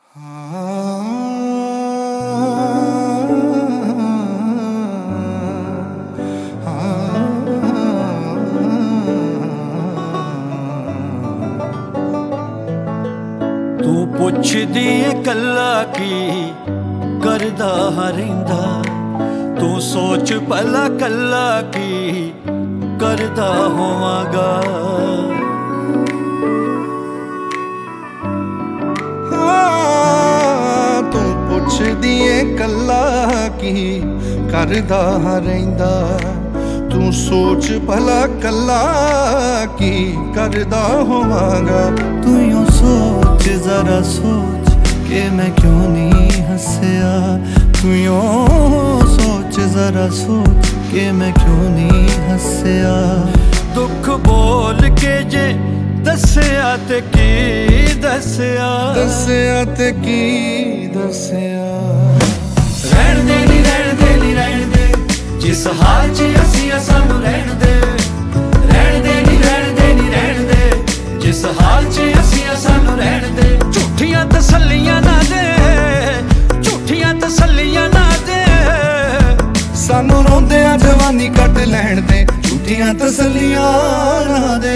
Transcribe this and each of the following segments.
तू पुछदी ए कल्ला की करदा रहिंदा, तू सोच भला कल्ला की करदा होवांगा। तू पुछदी ए कल्ला की करदा रहिंदा, तू सोच भला कल्ला की करदा होवांगा। तू यूं सोच जरा सोच के मैं क्यों नहीं हंसया, तू यूं सोच जरा सोच के मैं क्यों नहीं हंसया। दुख बोल के जे दस्या ते की दस्या, दस्या ते की दस्या। रहन दे नी रहन दे नी रहन दे, जिस हाल च असी सानू रहन दे। रहन दे नी रहन दे नी रहन दे, जिस हाल च असी सानू रहन दे। झूठियां तसल्लियां ना दे, झूठियां तसल्लियां ना दे, सानू रोंदियां जवानी कट लैण दे, झूठियां तसल्लियां ना दे।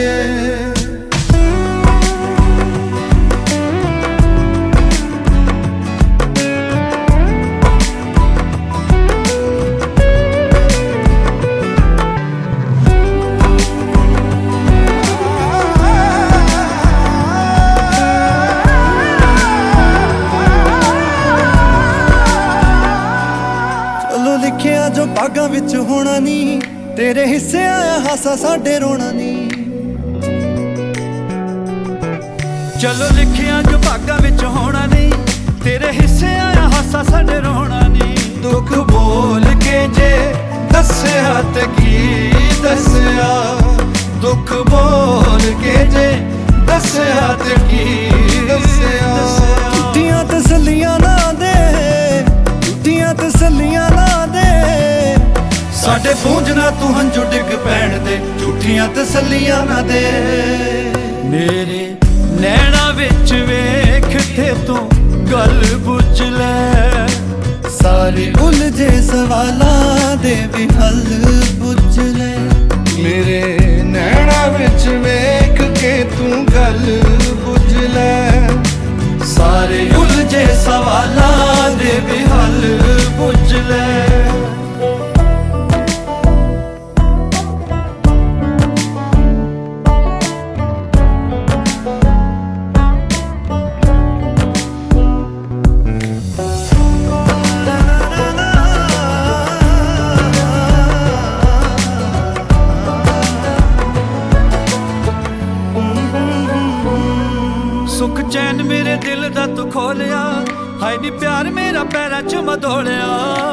लिखिया जो भागां विच होना नी, तेरे हिस्से आया हासा साडे रोना नी। चलो लिखिया जो भागां विच होना नी, तेरे हिस्से आया हासा साडे रोना नी। दुख बोल के जे दस्या ते की दस्या, दुख बोल के जे दस्या ते की दस्या। झूठियां तसल्लियां ना दे, झूठियां तसल्लियां ना दे, साडे पूंजना तू हंजू डिग पैण दे, झूठियां तसल्लियां ना दे। मेरे नैना विच वेख के तू गल बुझ ले, सारे उलझे सवालां दे भी हल बुझ ले। मेरे नैना विच वेख के तू गल बुझ ले, सारे उलझे सवालां दे भी हल बुझ ले। सुख चैन मेरे दिल दा तू खोलिया, हाय नी प्यार मेरा पैरां च मधोलिया।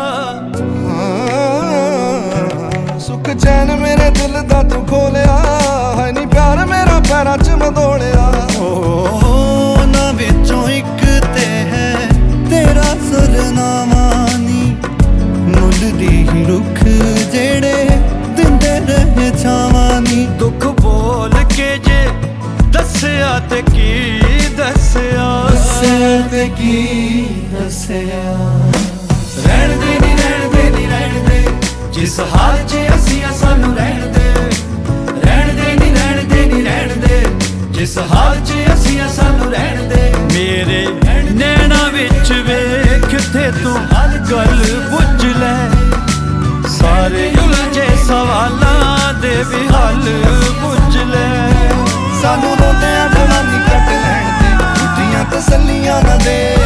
सुख चैन मेरे दिल दा तू खोलिया, हाय नी प्यार मेरा पैरां च मधोलिया। ना विचों इक ते है तेरा सरनामा नी, मुल दी ही रुख जेड़े दिंदे रहे छावां नी। दुख बोल के जे दस्या ते की दस्या, दस्या ते की दस्या। रहन दे नी रहन दे नी रहन दे, जिस हाल च असी सानू रहन दे। रहन दे नी रहन दे नी रहन दे, जिस हाल च असी सानू रहन दे। मेरे नैना विच वेख ते तू गल बुझ ले, सारे उलझे सवालां दे भी हल बुझ ले। सानू रोंदियां जवानी कट लैण दे, झूठियां तसल्लियां ना दे।